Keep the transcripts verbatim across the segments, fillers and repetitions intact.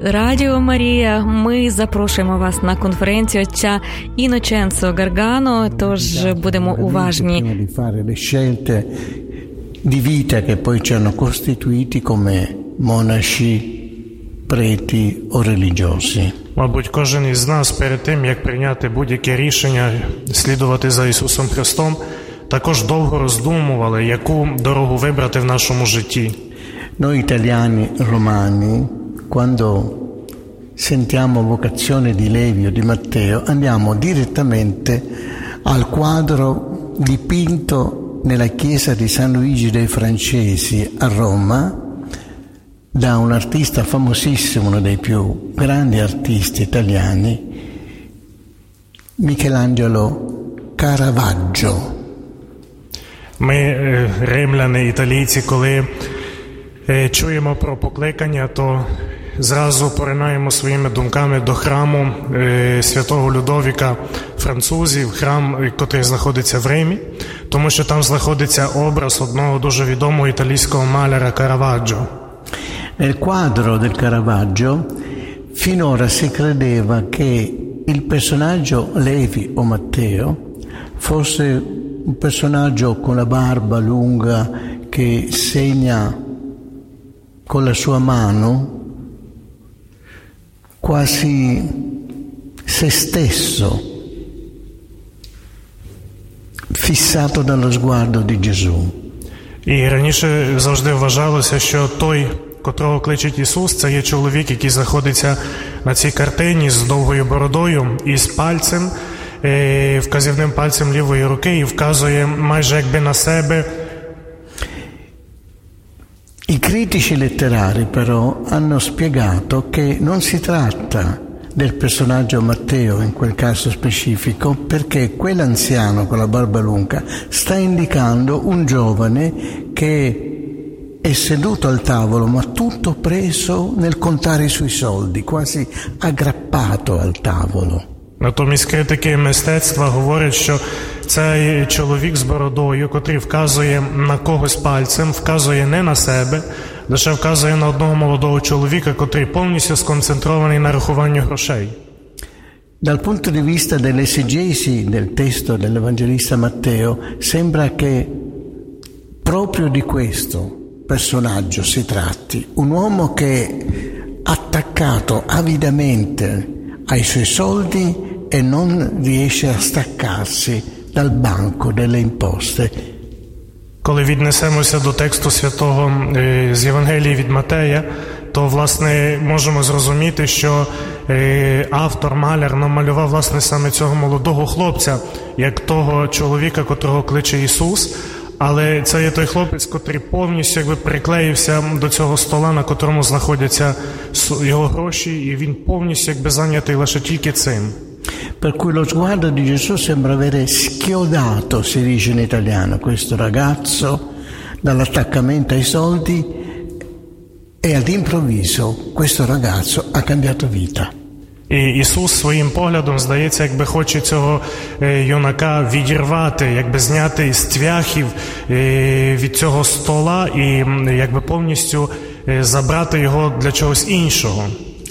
Радіо Марія. Ми запрошуємо вас на конференцію отця Іноченцо Гаргано, тож будемо уважні. Di vita che poi ci hanno costituiti come monaci, preti o religiosi. Мабуть, кожен із нас перед тим, як прийняти будь-яке рішення слідувати за Ісусом Христом, також довго роздумували, яку дорогу вибрати в нашому житті. Noi italiani romani, quando sentiamo vocazione di Levi o di Matteo, andiamo direttamente al quadro dipinto nella chiesa di San Luigi dei Francesi a Roma da un artista famosissimo, uno dei più grandi artisti italiani, Michelangelo Caravaggio. Ми, римляни, італійці, коли чуємо про покликання, то зразу поринаємо своїми думками до храму святого Людовіка французів, храм, який знаходиться в Римі, тому що там знаходиться образ одного дуже відомого італійського маляра Караваджо. Nel quadro del Caravaggio finora si credeva che il personaggio Levi o Matteo fosse un personaggio con la barba lunga che segna con la sua mano quasi se stesso, fissato dallo sguardo di Gesù. І раніше завжди вважалося, що той, котрого кличуть Ісус, це є чоловік, який знаходиться на цій картині з довгою бородою і з пальцем, вказівним пальцем лівої руки, і вказує майже якби на себе. I critici letterari però hanno spiegato che non si tratta del personaggio Matteo in quel caso specifico, perché quell'anziano con la barba lunga sta indicando un giovane che è seduto al tavolo ma tutto preso nel contare i suoi soldi, quasi aggrappato al tavolo. Натомість критики мистецтва говорять, що цей чоловік з бородою, котрий вказує на когось пальцем, вказує не на себе, лише вказує на одного молодого чоловіка, котрий повністю сконцентрований на рахуванні грошей. Dal punto di vista dell'esegesi del testo dell'Evangelista Matteo, sembra che proprio di questo personaggio si tratti, un uomo che attaccato avidamente ai suoi soldi e non riesce a staccarsi dal banco delle imposte. Коли віднесемося до тексту святого з Євангелії від Матея, то, власне, можемо зрозуміти, що автор, маляр, намалював, власне, саме цього молодого хлопця, як того чоловіка, котрого кличе Ісус, але це є той хлопець, котрий повністю якби приклеївся до цього стола, на котрому знаходяться його гроші, і він повністю якби зайнятий лише тільки цим. Per cui lo sguardo di Gesù sembra avere schiodato, si dice in italiano, questo ragazzo dall'attaccamento ai soldi e all'improvviso questo ragazzo ha cambiato vita. І Ісус своїм поглядом, здається, якби хоче цього юнака відірвати, якби зняти із цвяхів від цього стола і якби повністю забрати його для чогось іншого.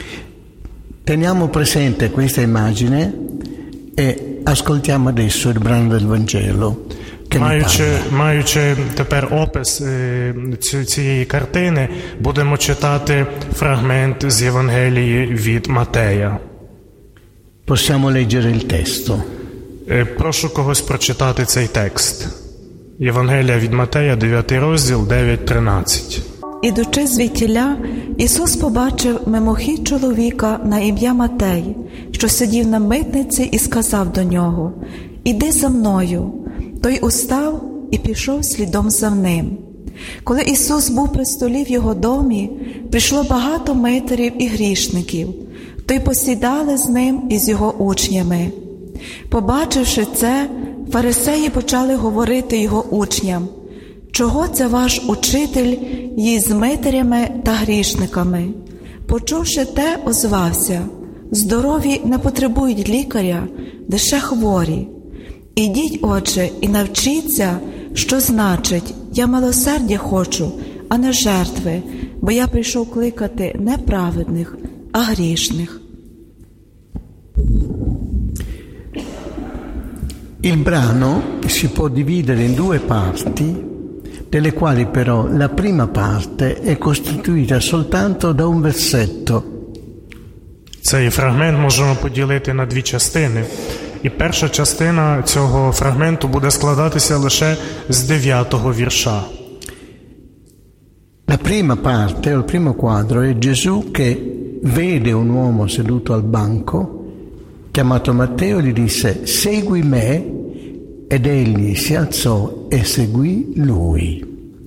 Teniamo presente questa immagine e ascoltiamo adesso il brano del Vangelo. Маючи, маючи тепер опис цієї картини, будемо читати фрагмент з Євангелії від Матея. Possiamo leggere il testo. Прошу когось прочитати цей текст. Євангелія від Матея, дев'ятий розділ, дев'ять тринадцять. Ідучи звідтіля, Ісус побачив мимохідь чоловіка на ім'я Матей, що сидів на митниці, і сказав до нього: «Іди за мною». Той устав і пішов слідом за ним. Коли Ісус був при столі в його домі, прийшло багато митарів і грішників, то й посідали з ним і з його учнями. Побачивши це, фарисеї почали говорити його учням: «Чого це ваш учитель їсть з митарями та грішниками?» Почувши те, озвався: «Здорові не потребують лікаря, лише хворі. Ідіть, отже, і навчіться, що значить: я милосердя хочу, а не жертви, бо я прийшов кликати не праведних, а грішних. Il brano si può dividere in due parti, delle quali però la prima parte è costituita soltanto da un versetto. Цей фрагмент можемо поділити на дві частини. І перша частина цього фрагменту буде складатися лише з дев'ятого вірша. La prima parte, o il primo quadro, è Gesù che vede un uomo seduto al banco, chiamato Matteo, gli disse: segui me, ed egli si alzò e seguì lui.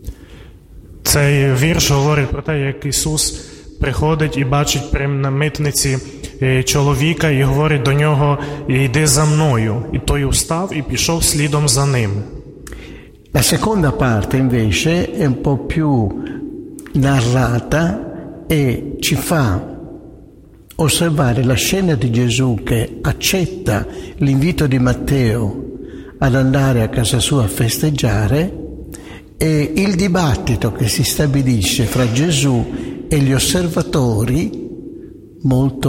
Цей вірш говорить про те, як Ісус приходить і бачить при митниці чоловіка і говорить до нього: «Йди за мною». І той устав і пішов слідом за ним. La seconda parte invece è un po' più narrata e ci fa osservare la scena di Gesù che accetta l'invito di Matteo ad andare a casa sua a festeggiare e il dibattito che si stabilisce fra Gesù e gli osservatori molto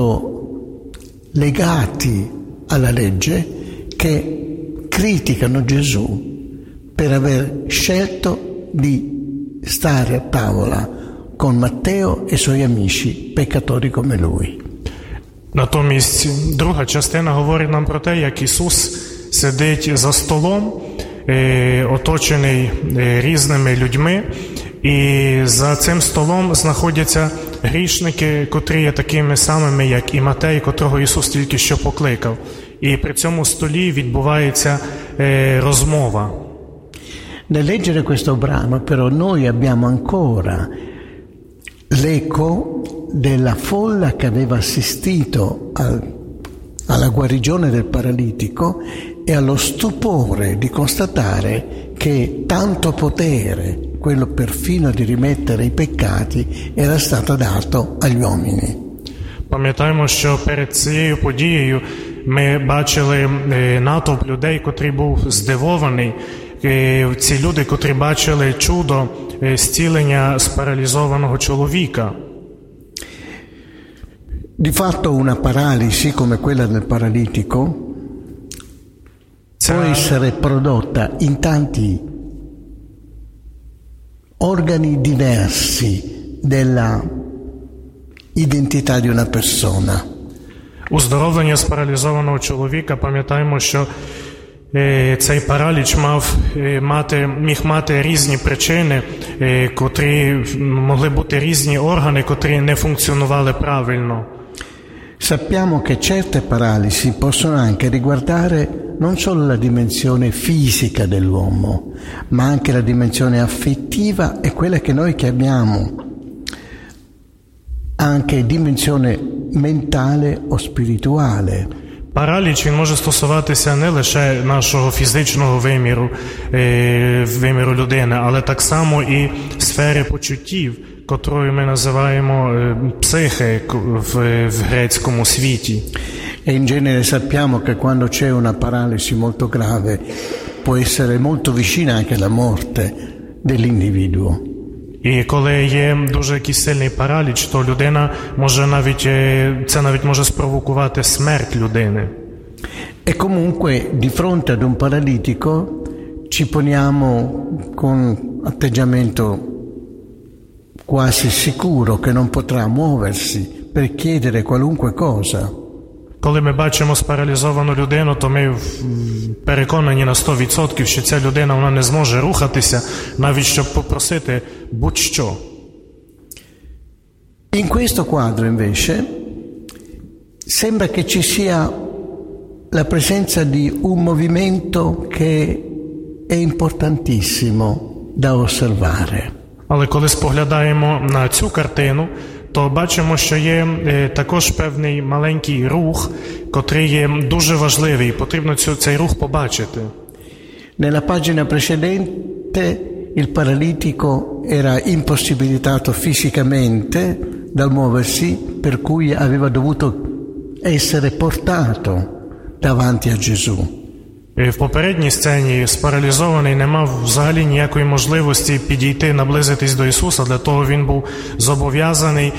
legati alla legge che criticano Gesù per aver scelto di stare a tavola con Matteo e i suoi amici peccatori come lui. Натомість друга частина говорить нам про те, як Ісус сидить за столом, е, оточений е, різними людьми, і за цим столом знаходяться грішники, котрі є такими самими, як і Матей, котрого Ісус тільки що покликав. І при цьому столі відбувається е, розмова. Nel leggere questo brano però noi abbiamo ancora l'eco della folla che aveva assistito al, alla guarigione del paralitico e allo stupore di constatare che tanto potere, quello perfino di rimettere i peccati, era stato dato agli uomini. Пам'ятаємо, що перед цією подією ми бачили натовп людей, котрий був здивований. Ці люди, котрі бачили чудо зцілення спаралізованого чоловіка. Di fatto una paralisi come quella del paralitico può essere prodotta in tanti organi diversi della identità di una persona. Уздоровлення спаралізованого чоловіка, пам'ятаємо, що цей параліч мав мати, міг мати різні причини, котрі могли бути різні органи, котрі не функціонували правильно. Sappiamo che certe paralisi possono anche riguardare non solo la dimensione fisica dell'uomo, ma anche la dimensione affettiva e quella che noi chiamiamo anche dimensione mentale o spirituale. Параліч, він може стосуватися не лише нашого фізичного виміру, виміру людини, але так само і сфери почуттів, котрою ми називаємо психи в, в грецькому світі. E in genere sappiamo che quando c'è una paralisi molto grave può essere molto vicina anche alla morte dell'individuo. І коли є дуже якийсь сильний параліч, то людина може навіть, це навіть може спровокувати смерть людини. E comunque di fronte ad un paralitico ci poniamo con atteggiamento quasi sicuro che non potrà muoversi per chiedere qualunque cosa. Коли ми бачимо спаралізовану людину, то ми переконані на сто відсотків, що ця людина вона не зможе рухатися, навіть щоб попросити будь-що. In questo quadro invece sembra che ci sia la presenza di un movimento che è importantissimo da osservare. Але коли споглядаємо на цю картину, то бачимо, що є е, також певний маленький рух, котрий є дуже важливий, потрібно цю, цей рух побачити. Nella pagina precedente il paralitico era impossibilitato fisicamente dal muoversi, per cui aveva dovuto essere portato davanti a Gesù. В попередній сцені спаралізований не мав взагалі ніякої можливості підійти, наблизитись до Ісуса, для того він був зобов'язаний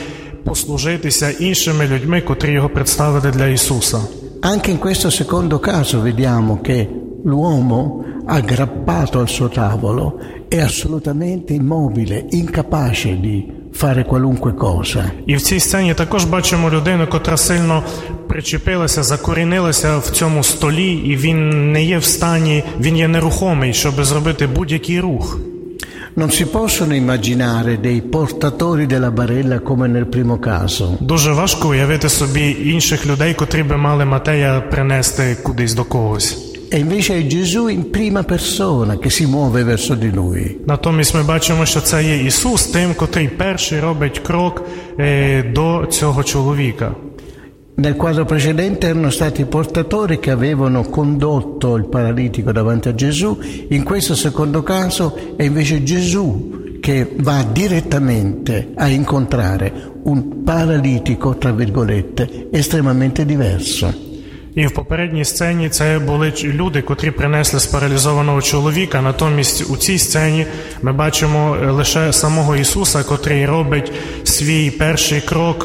послужитися іншими людьми, котрі його представили для Ісуса. Anche in questo secondo caso vediamo che l'uomo aggrappato al suo tavolo è assolutamente immobile, incapace di fare qualunque cosa. І в цій сцені також бачимо людину, котра сильно причепилася, закорінилася в цьому столі, і він не є в стані, він є нерухомий, щоб зробити будь-який рух. Non si possono immaginare dei portatori della barella come nel primo caso. Дуже важко уявити собі інших людей, котрі би мали Матея принести кудись до когось. E invece è Gesù in prima persona che si muove verso di lui. Натомість ми бачимо, що це є Ісус тим, котрий перший робить крок е, до цього чоловіка. Nel quadro precedente erano stati i portatori che avevano condotto il paralitico davanti a Gesù, in questo secondo caso è invece Gesù che va direttamente a incontrare un paralitico, tra virgolette, estremamente diverso. І в попередній сцені це були люди, котрі принесли спаралізованого чоловіка. Натомість у цій сцені ми бачимо лише самого Ісуса, котрий робить свій перший крок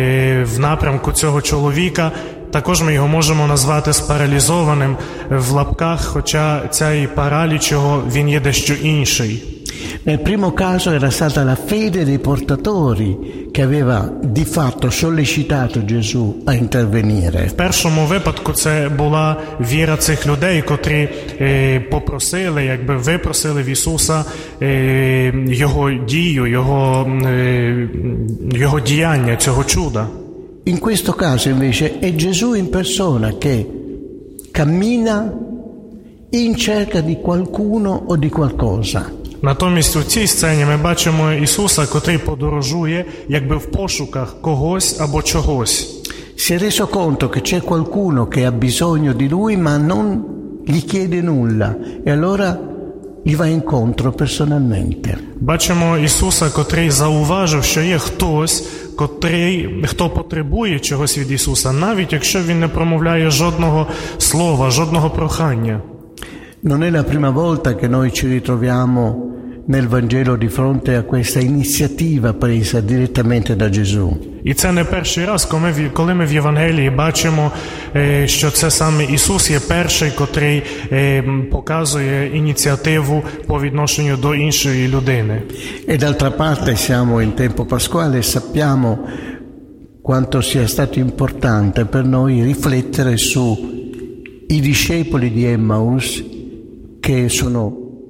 в напрямку цього чоловіка. Також ми його можемо назвати спаралізованим в лапках, хоча цей параліч його, він є дещо інший. Nel primo caso era stata la fede dei portatori che aveva di fatto sollecitato Gesù a intervenire. В першому випадку це була віра цих людей, котрі е, попросили, якби випросили в Ісуса е, його дію, його, е, його діяння, цього чуда. In questo caso invece è Gesù in persona che cammina in cerca di qualcuno o di qualcosa. Натомість у цій сцені ми бачимо Ісуса, котрий подорожує, якби в пошуках когось або чогось. Si è reso conto che c'è qualcuno che ha bisogno di lui ma non gli chiede nulla e allora gli va incontro personalmente. Бачимо Ісуса, котрий зауважив, що є хтось, котрий, хто потребує чогось від Ісуса, навіть якщо він не промовляє жодного слова, жодного прохання. Non è la prima volta che noi ci ritroviamo nel Vangelo di fronte a questa iniziativa presa direttamente da Gesù. І це не перший раз, коли ми в Євангелії бачимо, що це саме Ісус є перший, котрий показує ініціативу по відношенню до іншої людини. E d'altra parte siamo in tempo pasquale e sappiamo quanto sia stato importante per noi riflettere su i discepoli di Emmaus che sono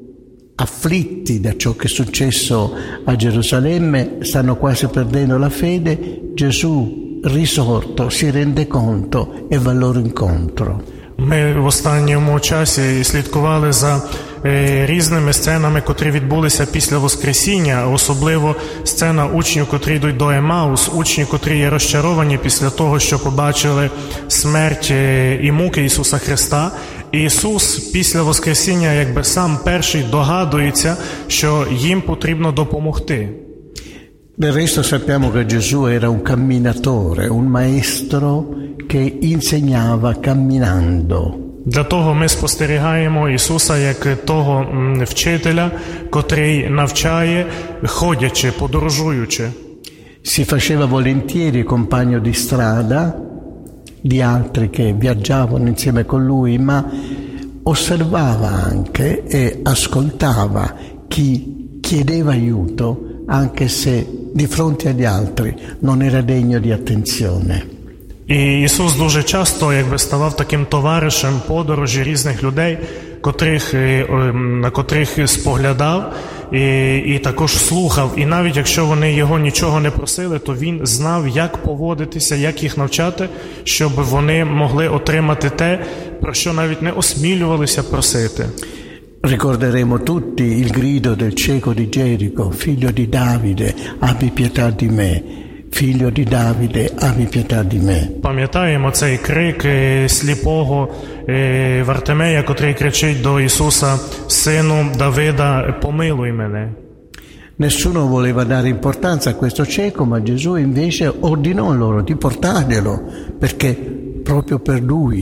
afflitti da ciò che è successo a Gerusalemme, stanno quasi perdendo la fede, Gesù risorto si rende conto e va loro incontro. Ми в останньому часі слідкували за е, різними сценами, котрі відбулися після Воскресіння, особливо сцена учнів, котрі йдуть до Емаус, учні, котрі є розчаровані після того, що побачили смерть і муки Ісуса Христа. І Ісус після Воскресіння якби сам перший догадується, що їм потрібно допомогти. Del resto sappiamo che Gesù era un camminatore, un maestro che insegnava camminando. Для того ми спостерігаємо Ісуса як того вчителя, котрий навчає, ходячи, подорожуючи. Si faceva volentieri compagno di strada di altri che viaggiavano insieme con lui, ma osservava anche e ascoltava chi chiedeva aiuto, anche se di fronte agli altri non era degno di attenzione. І Ісус дуже часто якби ставав таким товаришем подорожі різних людей, котрих, на котрих споглядав і, і також слухав. І навіть якщо вони його нічого не просили, то він знав, як поводитися, як їх навчати, щоб вони могли отримати те, про що навіть не осмілювалися просити. Ricorderemo tutti il grido del cieco di Gerico, figlio di Davide, abbi pietà di me. Figlio di Davide, abbi pietà di me. Пам'ятаємо цей крик сліпого Вартимея, котрий кричить до Ісуса: «Сину Давида, помилуй мене». Nessuno voleva dare importanza a questo cieco, ma Gesù invece ordinò loro di portarglielo, perché proprio per lui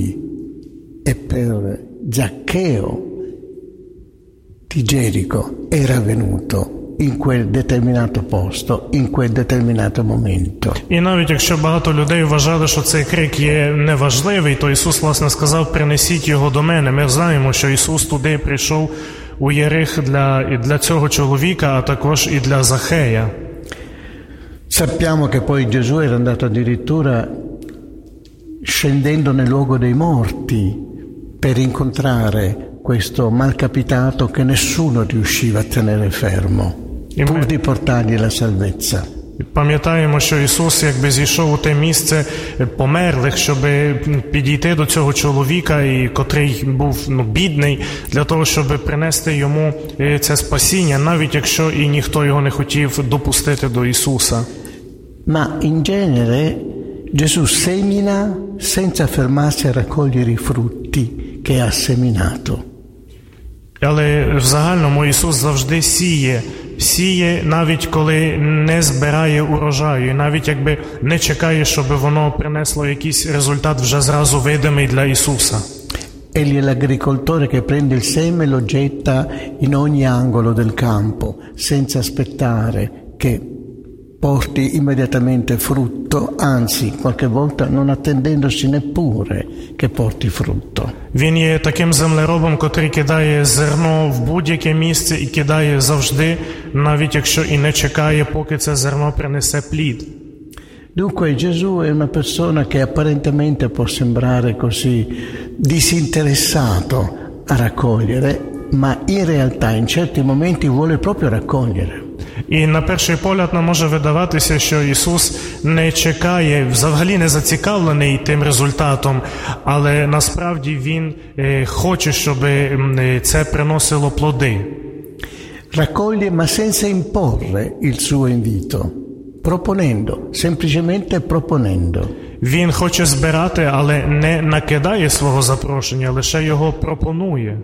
e per Zaccheo di Gerico era venuto in quel determinato posto, in quel determinato momento. І навіть якщо багато людей вважали, що цей крик є неважливий, то Ісус, власне, сказав: принесіть його до мене. Ми знаємо, що Ісус туди прийшов у Єрих для, і для цього чоловіка, а також і для Захея. Sappiamo che poi Gesù era andato addirittura scendendo nel luogo dei morti per incontrare questo malcapitato che nessuno riusciva a tenere fermo, pur di portargli la salvezza. Пам'ятаємо, що Ісус якби зійшов у те місце померлих, щоб підійти до цього чоловіка, і котрий був ну, бідний, для того, щоб принести йому це спасіння, навіть якщо і ніхто його не хотів допустити до Ісуса. Ma in genere Gesù semina senza fermarsi a raccogliere i frutti che ha seminato. Але в загальному Ісус завжди сіє, сіє навіть коли не збирає урожаю, і навіть якби не чекає, щоб воно принесло якийсь результат вже зразу видимий для Ісуса. Egli è l'agricoltore che prende il seme e lo getta in ogni angolo del campo, senza aspettare che porti immediatamente frutto, anzi, qualche volta non attendendosi neppure che porti frutto. Він є таким землеробом, котрий кидає зерно в будь-яке місце і кидає завжди, навіть якщо і не чекає, поки це зерно принесе плід. Dunque Gesù è una persona che apparentemente può sembrare così disinteressato a raccogliere, ma in realtà in certi momenti vuole proprio raccogliere. І на перший погляд нам може видаватися, що Ісус не чекає, взагалі не зацікавлений тим результатом, але насправді Він хоче, щоб це приносило плоди. Raccoglie ma senza imporre il suo invito, proponendo, semplicemente proponendo. Він хоче збирати, але не накидає свого запрошення, лише його пропонує.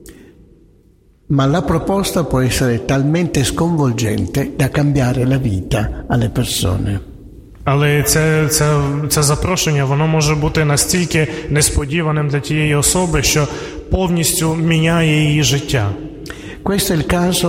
Ma la proposta può essere talmente sconvolgente da cambiare la vita alle persone. Але це, це, це запрошення, воно може бути настільки несподіваним для тієї особи, що повністю міняє її життя. Questo è il caso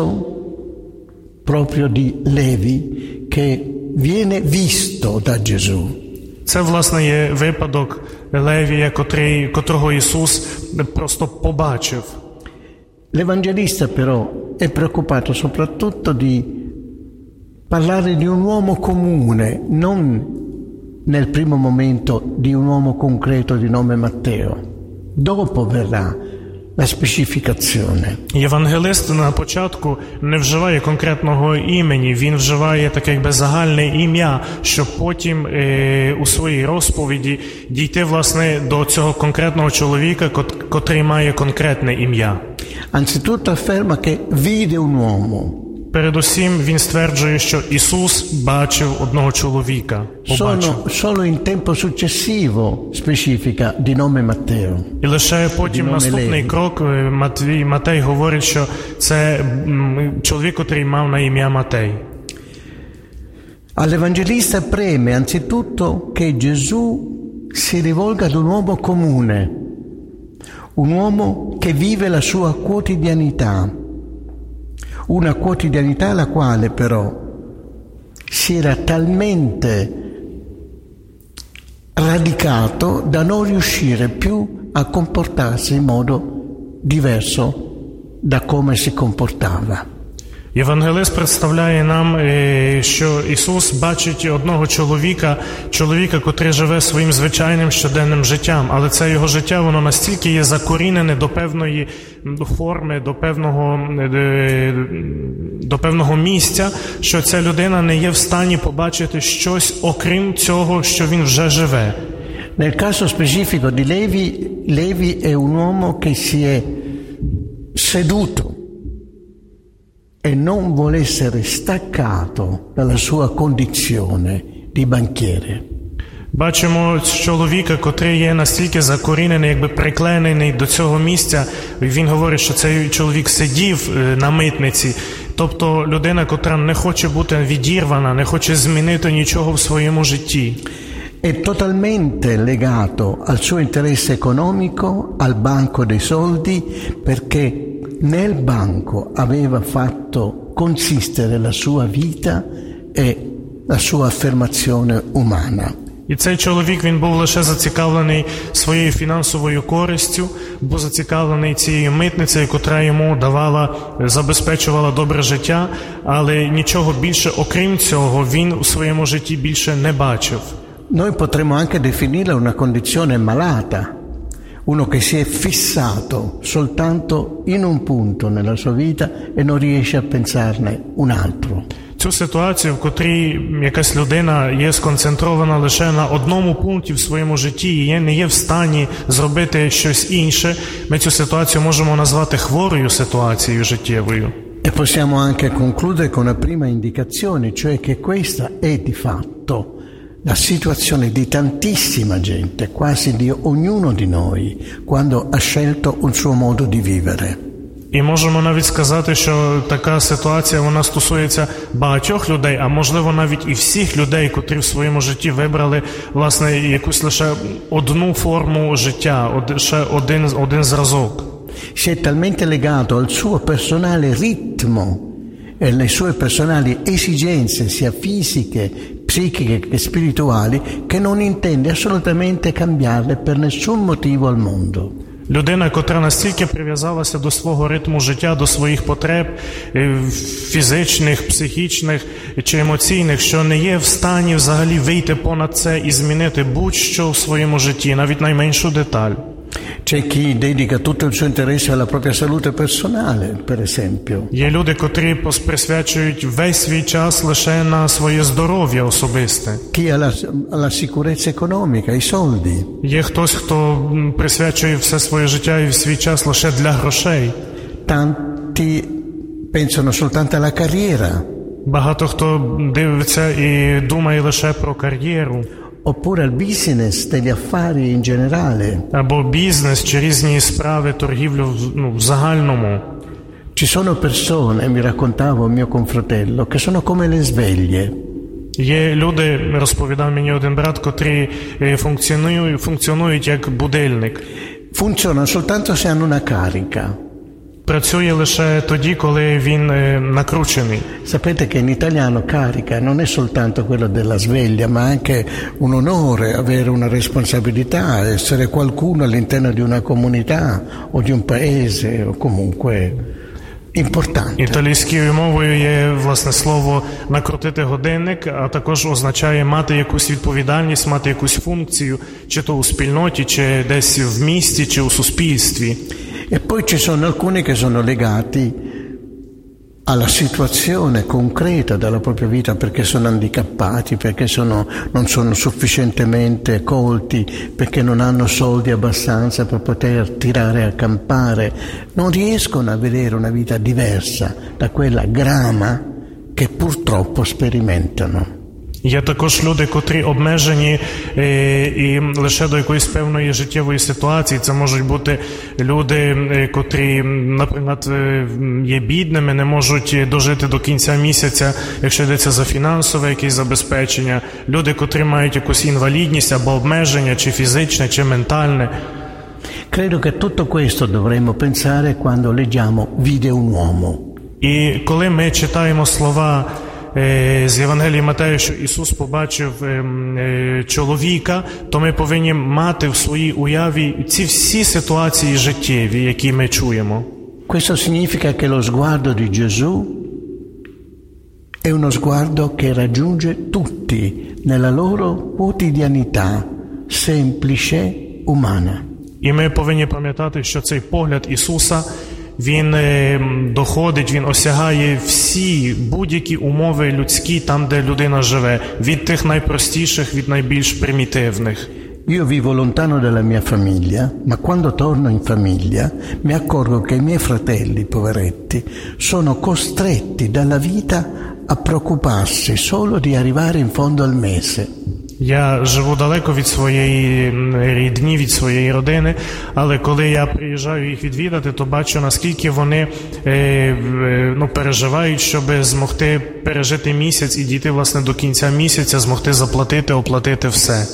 proprio di Levi che viene visto da Gesù. Це, власне, є випадок Левія, котрий, котрого Ісус просто побачив. L'Evangelista però è preoccupato soprattutto di parlare di un uomo comune, non nel primo momento di un uomo concreto di nome Matteo. Dopo verrà la specificazione. Євангелист на початку не вживає конкретного імені, він вживає таке якби загальне ім'я, щоб потім е, у своїй розповіді дійти, власне, до цього конкретного чоловіка, кот, котрий має конкретне ім'я. Anzitutto afferma che vide un uomo. Передусім він стверджує, що Ісус бачив одного чоловіка. Побачив. Solo, solo in tempo successivo specifica di nome Matteo. І лише потім наступний крок Матвій, Матей говорить, що це чоловік, котрий мав на ім'я Матей. All'Evangelista preme anzitutto che Gesù si rivolga ad un uomo comune, un uomo che vive la sua quotidianità, una quotidianità alla quale però si era talmente radicato da non riuscire più a comportarsi in modo diverso da come si comportava. Євангелист представляє нам, що Ісус бачить одного чоловіка, чоловіка, котрий живе своїм звичайним щоденним життям, але це його життя, воно настільки є закорінене до певної форми, до певного, до певного місця, що ця людина не є в стані побачити щось, окрім цього, що він вже живе. Nel caso specifico di Levi, Levi è un uomo che si è seduto e non vuole essere staccato dalla sua condizione di banchiere. Бачимо чоловіка, котрий є настільки закорінений, якби приклеєний до цього місця. Він говорить, що цей чоловік сидів на митниці. Тобто людина, котра не хоче бути відірвана, не хоче змінити нічого в своєму житті. È totalmente legato al suo interesse economico, al banco dei soldi, perché nel banco aveva fatto consistere la sua vita e la sua affermazione umana. І цей чоловік, він був лише зацікавлений своєю фінансовою користю, був зацікавлений цією митницею, котра йому давала, забезпечувала добре життя, але нічого більше, окрім цього, він у своєму житті більше не бачив. Noi potremmo anche definirla una condizione malata, uno che si è fissato soltanto in un punto nella sua vita e non riesce a pensarne un altro. Цю ситуацію, в котрій якась людина є сконцентрована лише на одному пункті в своєму житті і є, не є в стані зробити щось інше, ми цю ситуацію можемо назвати хворою ситуацією життєвою. E possiamo anche concludere con una prima indicazione, cioè che questa è di fatto la situazione di tantissima gente, quasi di ognuno di noi, quando ha scelto un suo modo di vivere. І можемо навіть сказати, що така ситуація, вона стосується багатьох людей, а можливо навіть і всіх людей, котрі в своєму житті вибрали, власне, якусь лише одну форму життя, лише один, один зразок. Si è talmente legato al suo personale ritmo e alle sue personali esigenze, sia fisiche, psichiche che spirituali, che non intende assolutamente cambiarle per nessun motivo al mondo. Людина, котра настільки прив'язалася до свого ритму життя, до своїх потреб фізичних, психічних чи емоційних, що не є в стані взагалі вийти понад це і змінити будь-що в своєму житті, навіть найменшу деталь. C'è chi dedica tutto il suo interesse alla propria salute personale, per esempio. Є люди, котрі присвячують весь свій час лише на своє здоров'я особисте. Chi alla, alla sicurezza economica, ai soldi. Є хтось, хто присвячує все своє життя і свій час лише для грошей. Tanti pensano soltanto alla carriera. Багато хто дивиться і думає лише про кар'єру. Oppure al business degli affari in generale. Або бізнес чи різні справи, торгівлю, ну, в загальному. Ci sono persone, mi raccontava un mio confratello, che sono come le sveglie. Є люди, розповідав мені один брат, котрі функціонують, функціонують як будильник. Funzionano soltanto se hanno una carica. Працює лише тоді, коли він накручений. Sapete che in italiano carica non è soltanto quello della sveglia, ma anche un onore, avere una responsabilità, essere qualcuno all'interno di una comunità o di un paese o comunque importante. Італійською мовою є, власне, слово накрутити годинник, а також означає мати якусь відповідальність, мати якусь функцію, чи то у спільноті, чи десь в місті, чи у суспільстві. E poi ci sono alcuni che sono legati alla situazione concreta della propria vita perché sono handicappati, perché sono, non sono sufficientemente colti, perché non hanno soldi abbastanza per poter tirare a campare, non riescono a vedere una vita diversa da quella grama che purtroppo sperimentano. Є також люди, котрі обмежені е, і лише до якоїсь певної життєвої ситуації. Це можуть бути люди, е, котрі, наприклад, е, є бідними, не можуть дожити до кінця місяця, якщо йдеться за фінансове якесь забезпечення. Люди, котрі мають якусь інвалідність або обмеження, чи фізичне, чи ментальне. Credo che tutto questo dovremmo pensare quando leggiamo vide un uomo. І коли ми читаємо слова з Євангелії Матея, що Ісус побачив чоловіка, то ми повинні мати в своїй уяві ці всі ситуації життєві, які ми чуємо. Questo significa che lo sguardo di Gesù è uno sguardo che raggiunge tutti nella loro quotidianità semplice, umana. І ми повинні пам'ятати, що цей погляд Ісуса, він доходить, він осягає всі будь-які умови людські, там, де людина живе, від тих найпростіших, від найбільш примітивних. Io vivo lontano dalla mia famiglia, ma quando torno in famiglia mi accorgo che i miei fratelli, poveretti, sono costretti dalla vita a preoccuparsi solo di arrivare in fondo al mese. Я живу далеко від своєї рідні, від своєї родини, але коли я приїжджаю їх відвідати, то бачу, наскільки вони е, ну, переживають, щоб змогти пережити місяць і дійти, власне, до кінця місяця, змогти заплатити, оплатити все.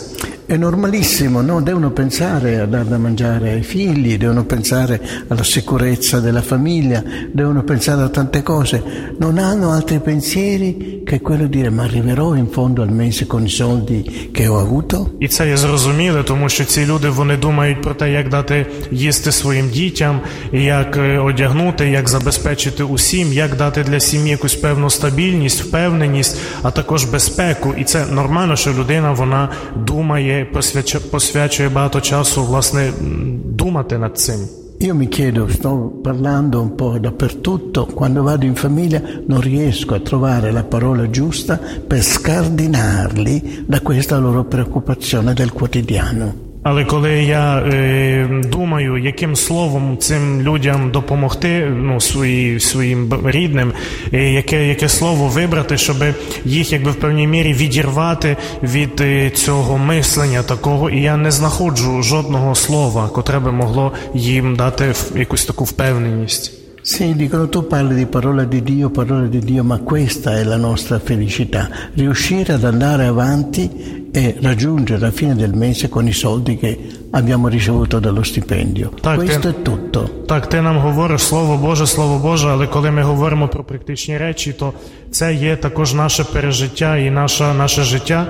È normalissimo, no? Devono pensare a dar da mangiare ai figli, devono pensare alla sicurezza della famiglia, devono pensare a tante cose. Non hanno altri pensieri che quello di dire ma arriverò in fondo al mese con i soldi che ho avuto? І це є зрозуміло, тому що ці люди, вони думають про те, як дати їсти своїм дітям, як одягнути, як забезпечити усім, як дати для сім'ї якусь певну стабільність, впевненість, а також безпеку. І це нормально, що людина, вона думає, посвячує багато часу, власне, думати над цим. Io mi chiedo, sto parlando un po' dappertutto, quando vado in famiglia non riesco a trovare la parola giusta per scardinarli da questa loro preoccupazione del quotidiano. Але коли я е, думаю, яким словом цим людям допомогти, ну, свої, своїм рідним, е, яке, яке слово вибрати, щоб їх якби в певній мірі відірвати від е, цього мислення такого, і я не знаходжу жодного слова, котре би могло їм дати якусь таку впевненість. Sì, dicono tu parli di parola di Dio, parola di Dio, ma questa è la nostra felicità, riuscire ad andare avanti e raggiungere la fine del mese con i soldi che abbiamo ricevuto dallo stipendio. Так, Questo ти, è tutto. Так, ти нам говориш Слово Боже, Слово Боже, але коли ми говоримо про практичні речі, то це є також наше пережиття і наша, наше життя.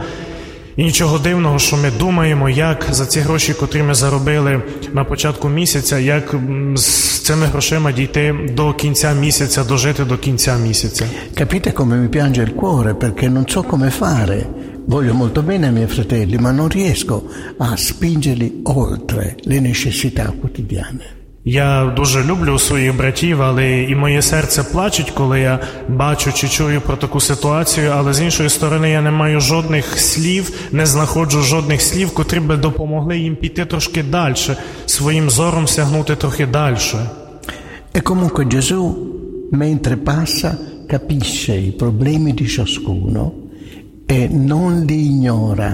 І нічого дивного, що ми думаємо, як за ці гроші, котрі ми заробили на початку місяця, як з цими грошима дійти до кінця місяця, дожити до кінця місяця. Capite come mi piange il cuore, perché non so come fare. Voglio molto bene ai miei fratelli, ma non riesco a spingerli oltre le necessità quotidiane. Я дуже люблю своїх братів, але і моє серце плачеть, коли я бачу чи чую про таку ситуацію, але з іншої сторони я не маю жодних слів, не знаходжу жодних слів, котрі би допомогли їм піти трошки далі, своїм зором сягнути трохи далі. E comunque Gesù, mentre passa, capisce i problemi di ciascuno e non li ignora.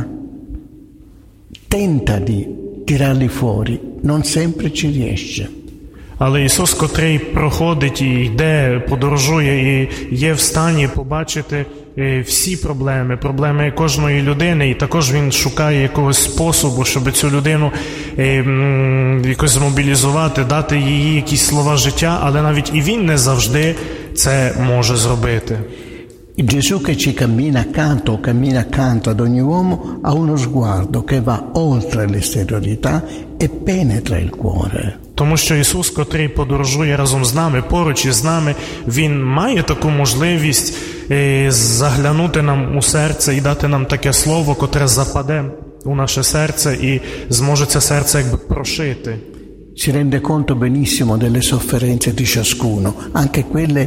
Tenta di tirarli fuori, non sempre ci riesce. Але Ісус, котрий проходить і йде, подорожує і є в стані побачити всі проблеми, проблеми кожної людини, і також Він шукає якогось способу, щоб цю людину якось змобілізувати, дати їй якісь слова життя, але навіть і Він не завжди це може зробити. Gesù che ci cammina accanto o cammina accanto ad ogni uomo ha uno sguardo che va oltre l'esteriorità e penetra il cuore. Тому що Ісус, котрий подорожує разом з нами, поруч із нами, Він має таку можливість е, заглянути нам у серце і дати нам таке слово, котре западе у наше серце і зможе це серце якби прошити. Si rende conto benissimo delle sofferenze di ciascuno, anche quelle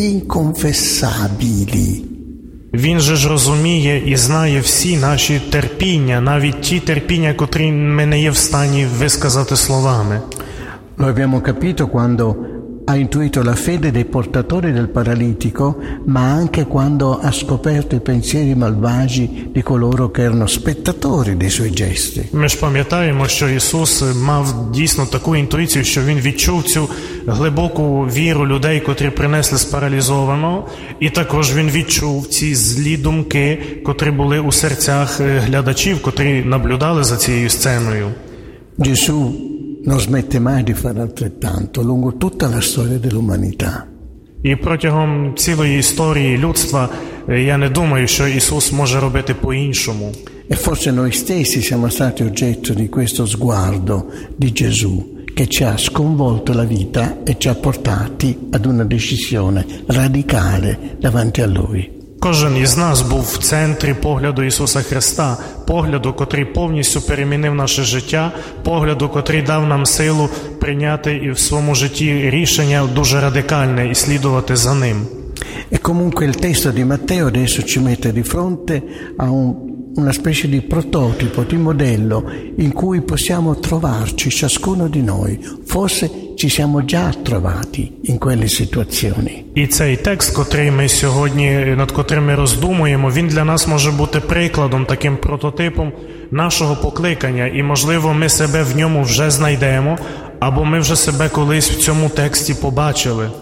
inconfessabili. Він же ж розуміє і знає всі наші терпіння, навіть ті терпіння, котрі ми не є в стані висказати словами. Lo abbiamo capito quando ha intuito la fede dei portatori del paralitico, ma anche quando ha scoperto i pensieri malvagi di coloro che erano spettatori dei suoi gesti. Ми ж пам'ятаємо, що Ісус мав дійсно таку інтуїцію, що Він відчув цю глибоку віру людей, котрі принесли спаралізованого, і також Він відчув ці злі думки, котрі були у серцях глядачів, котрі наблюдали за цією сценою. Gesù non smette mai di fare altrettanto lungo tutta la storia dell'umanità. І протягом цілої історії людства я не думаю, що Ісус може робити по-іншому. E forse noi stessi siamo stati oggetto di questo sguardo di Gesù che ci ha sconvolto la vita e ci ha portati ad una decisione radicale davanti a Lui. Кожен із нас був в центрі погляду Ісуса Христа, погляду, котрий повністю перемінив наше життя, погляду, котрий дав нам силу прийняти і в своєму житті рішення дуже радикальне і слідувати за ним. E comunque il testo di Matteo adesso ci mette di fronte a un, una specie di prototipo, di modello in cui possiamo trovarci ciascuno di noi. Forse ci siamo già trovati in quelle situazioni. І цей текст, котрий ми сьогодні, над котрим ми роздумуємо, він для нас може бути прикладом, таким прототипом нашого покликання. І, можливо, ми себе в ньому вже знайдемо, або ми вже себе колись в цьому тексті побачили.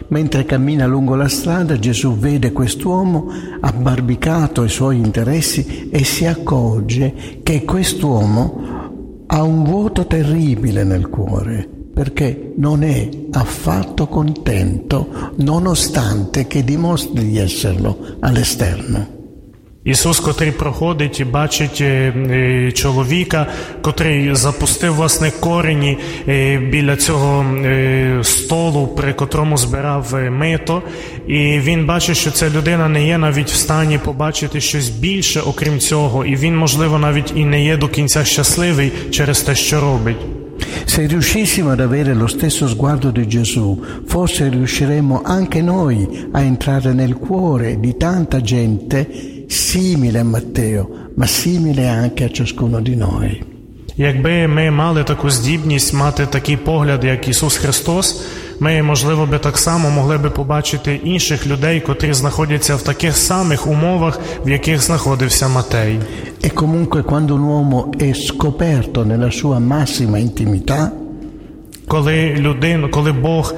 Mentre cammina lungo la strada, Gesù vede quest'uomo abbarbicato ai suoi interessi e si accorge che quest'uomo ha un vuoto terribile nel cuore, perché non è affatto contento, nonostante che dimostri di esserlo all'esterno. Ісус, котрий проходить і бачить е, чоловіка, котрий запустив, власне, корені е, біля цього е, столу, при котрому збирав е, мито, і він бачить, що ця людина не є навіть в стані побачити щось більше, окрім цього, і він, можливо, навіть і не є до кінця щасливий через те, що робить. Se riuscissimo ad avere lo stesso sguardo di Gesù, forse riusciremmo anche noi a entrare nel cuore di tanta gente simile a Matteo, ma simile anche a ciascuno di noi. Якби ми мали таку здібність мати такий погляд, як Ісус Христос, ми, можливо, би так само могли би побачити інших людей, котрі знаходяться в таких самих умовах, в яких знаходився Матей. E comunque quando un uomo è scoperto nella sua massima intimità, коли людину, коли Бог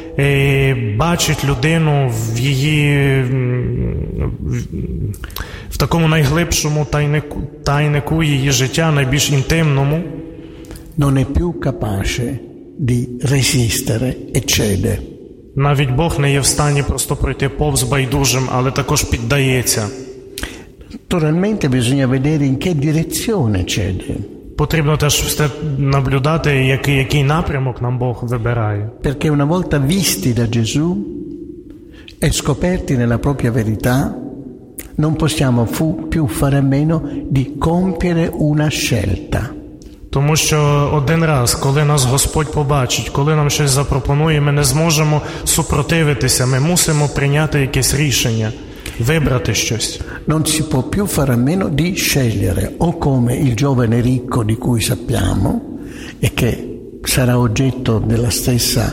е, бачить людину в її в, в такому найглибшому тайнику, тайнику її життя, найбільш інтимному, non è più capace di resistere e cede. Навіть Бог не є в стані просто пройти повз байдужим, але також піддається. Naturalmente bisogna vedere in che direzione cede. Потрібно теж наблюдати, який, який напрямок нам Бог вибирає. Perché una volta visti da Gesù e scoperti nella propria verità, non possiamo fu, più fare a meno di compiere una scelta. Тому що один раз, коли нас Господь побачить, коли нам щось запропонує, ми не зможемо супротивитися, ми мусимо прийняти якесь рішення, вибрати щось. Non si può più fare a meno di scegliere, o come il giovane ricco di cui sappiamo e che sarà oggetto della stessa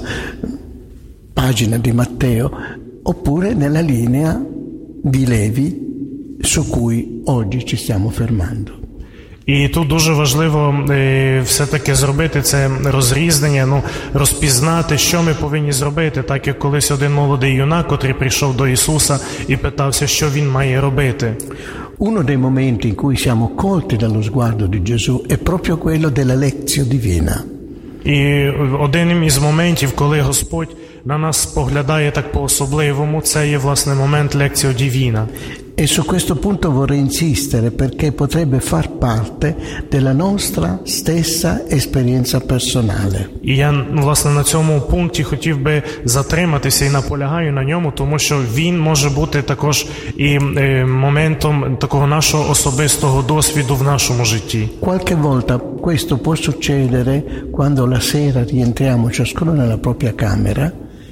pagina di Matteo, oppure nella linea di Levi su cui oggi ci stiamo fermando. І тут дуже важливо е, все-таки зробити це розрізнення, ну, розпізнати, що ми повинні зробити, так як колись один молодий юнак, котрий прийшов до Ісуса і питався, що він має робити. Uno dei momenti in cui siamo colti dallo sguardo di Gesù è proprio quello della lezione divina. І один із моментів, коли Господь на нас споглядає так по-особливому, це є, власне, момент лекціо дівіна. E su questo punto vorrei insistere perché potrebbe far parte della nostra stessa esperienza personale. І я, власне, на цьому пункті хотів би затриматися і наполягаю на ньому, тому що він може бути також і е, моментом такого нашого особистого досвіду в нашому житті. Qualche volta questo può succedere quando la sera rientriamo ciascuno nella propria camera,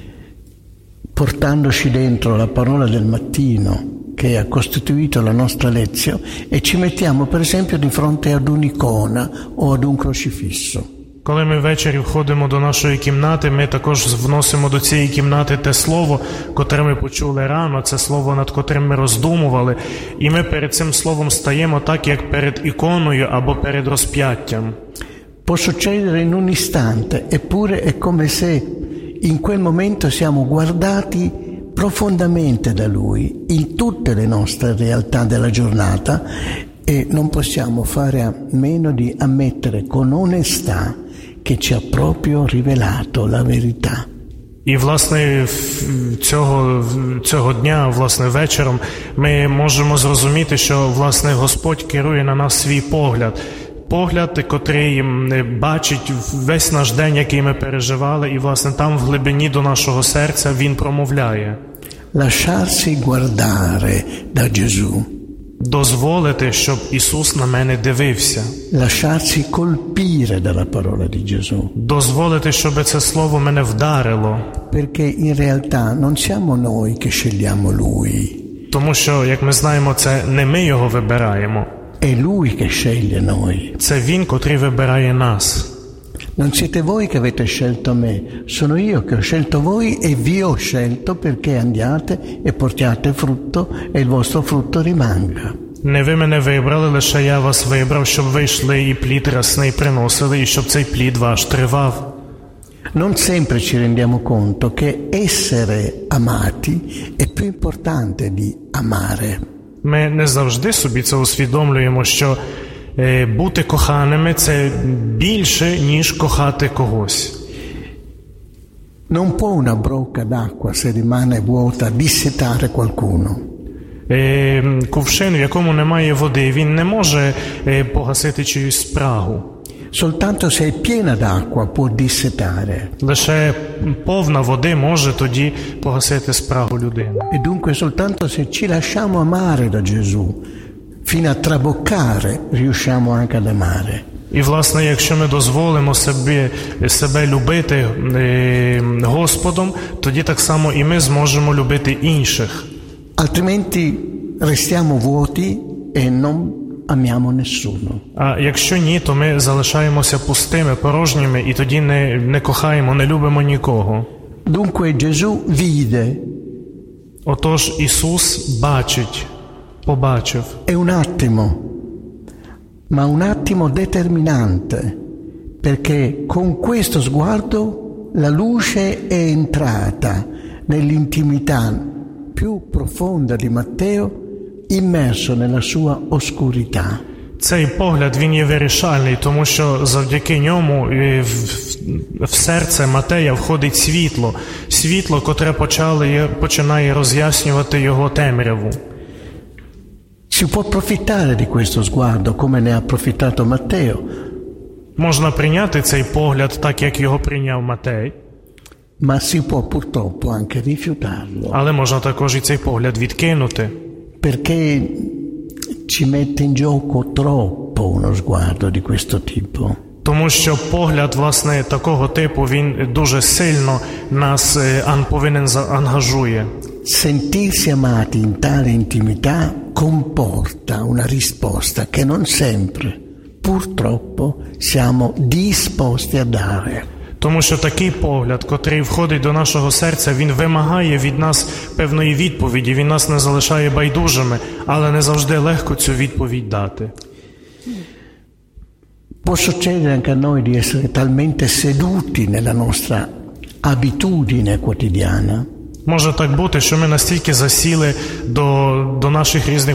portandoci dentro la parola del mattino che ha costituito la nostra lezione e ci mettiamo per esempio di fronte ad un'icona o ad un crocifisso. Коли ми ввечері входимо до нашої кімнати, ми також вносимо до цієї кімнати те слово, котре ми почули рано, це слово, над котрим ми роздумували, і ми перед цим словом стаємо так, як перед іконою або перед розп'яттям. Può succedere in un istante, eppure è come se in quel momento siamo guardati profondamente da Lui in tutte le nostre realtà della giornata e non possiamo fare a meno di ammettere con onestà che ci ha proprio rivelato la verità. І, власне, цього, цього дня, власне, вечором ми можемо зрозуміти, що, власне, Господь керує на нас свій погляд. Погляд, котрий бачить весь наш день, який ми переживали, і, власне, там в глибині до нашого серця Він промовляє. Lasciarsi guardare da Gesù. Дозволити, щоб Ісус на мене дивився. Lasciarsi colpire dalla parola di Gesù. Дозволити, щоб це слово мене вдарило. Perché in realtà non siamo noi che scegliamo Lui. Тому що, як ми знаємо, це не ми його вибираємо. È Lui che sceglie noi. Це Він, котрий вибирає нас. Non siete voi che avete scelto me, sono io che ho scelto voi e vi ho scelto perché andiate e portiate frutto e il vostro frutto rimanga. Не ви мене вибрали, лише я вас вибрав, щоб ви йшли і плід рясний приносили, і щоб цей плід ваш тривав. Non sempre ci rendiamo conto che essere amati è più importante di amare. Ми не завжди собі це усвідомлюємо, що е, бути коханими – це більше, ніж кохати когось. Non può una brocca d'acqua, se rimane vuota, dissetare qualcuno. Е, кувшин, в якому немає води, він не може е, погасити чиюсь спрагу. Soltanto se è piena d'acqua può dissetare. Лише повна води може тоді погасити спрагу людини. E dunque soltanto se ci lasciamo amare da Gesù, fino a traboccare, riusciamo anche ad amare. І, власне, якщо ми дозволимо себе, себе любити е, Господом, тоді так само і ми зможемо любити інших. Altrimenti restiamo vuoti e non amiamo nessuno. А якщо ні, то ми залишаємося пустими, порожніми, і тоді не, не кохаємо, не любимо нікого. Dunque Gesù vide. Отож Ісус бачить, побачив. È un attimo, ma un attimo determinante, perché con questo sguardo la luce è entrata nell'intimità più profonda di Matteo, immerso nella sua oscurità. Цей погляд, він є вирішальний, тому що завдяки ньому в, в серце Матея входить світло. Світло, котре почали, починає роз'яснювати його темряву. Si può approfittare di questo sguardo, come ne ha approfittato Matteo. Можна прийняти цей погляд так, як його прийняв Матей. Ma si può purtroppo anche rifiutarlo. Але можна також і цей погляд відкинути. Perché ci mette in gioco troppo uno sguardo di questo tipo. Тому що погляд, власне, такого типу, він дуже сильно нас повинен заангажує. Sentirsi amati in tale intimità comporta una risposta che non sempre, purtroppo, siamo disposti a dare. Тому що такий погляд, котрий входить до нашого серця, він вимагає від нас певної відповіді, він нас не залишає байдужими, але не завжди легко цю відповідь дати. Può succedere anche a noi di essere talmente seduti nella nostra abitudine quotidiana. Може так бути, що ми настільки засіли до, до наших різних